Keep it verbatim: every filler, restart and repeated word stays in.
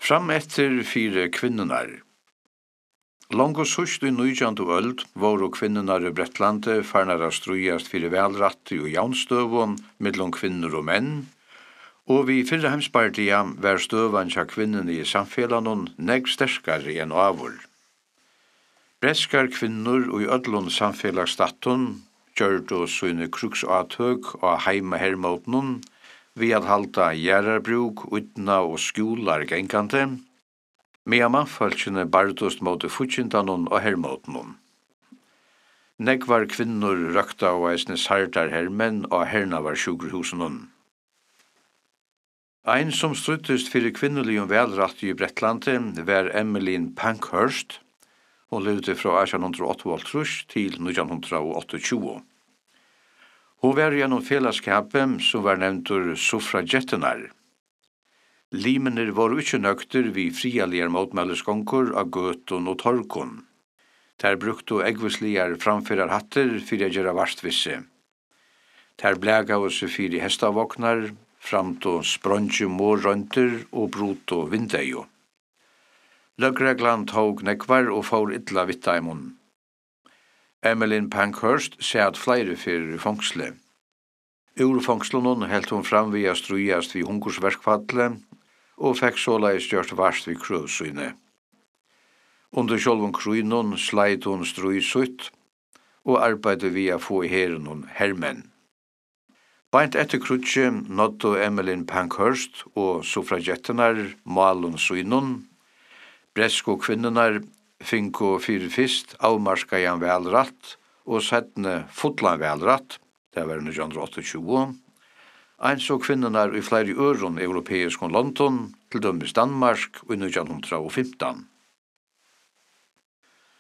Fram etter fire kvinnenar. Longo sust i nítjandu öld voru kvinnenar i Bretlandi farnar að strujast fyrir velrætti og jánstøvun millum kvinnur og menn, og vi fyrra heimsbardia var støvan hjá kvinnunni i samfélagnum negg sterkari enn avur. Breskar kvinnur og i öllum samfélagsstatun gjørdu sine kruksathøg og heima hermótnum vi at halda gjerarbruk, utna og skjular gengande, mea mannfalkjene bardust mot futsindanun og hermótnum. Negvar kvinnur røkta og eisne sardar hermenn og herna var sjukkerhusunun. Ein som struttust fyrir kvinnuligum velrætti i Bretlandi var Emmeline Pankhurst. Hon levde fra átjan hundrað og áttaoghálvtrýss til nítjan hundrað og áttaogtjúgu. Hon var gjennom felaskapet som var nevntur suffragettenar. Limenir voru ikkje nøkter vi frialigar motmæleskonkur av gøtun og torkun. Der bruktu eggvisligar framfyrar hatter fyrir að gera varstvisse. Der blægaðu seg fyrir hestavognar, framtu sprongju morrønter og brutu vindeiu. Løgreglan tók nekvar og fór illa vittaimun. Emmeline Pankhurst sæt fleiri fyrir fangsle. Ur fangslunum helt hon fram við að strujast við hungursverkfalli og fekk såleis gjørt varst við krøvsyne. Under sjálvum krøynun sleit hon struj sutt og arbeidde við að få i herunum hermenn. Beint etter krutje nåddu Emmeline Pankhurst og suffragettenar malun synun. Bresko kvinnunar finko fyrir fyrst avmarskajan velrætt og setne fullan velrætt, det var nítjan hundrað og áttaogtjúgu, eins og kvinnunar i fleiri øron europeiskon London, til dømis Danmark, og nítjan hundrað og fimtan.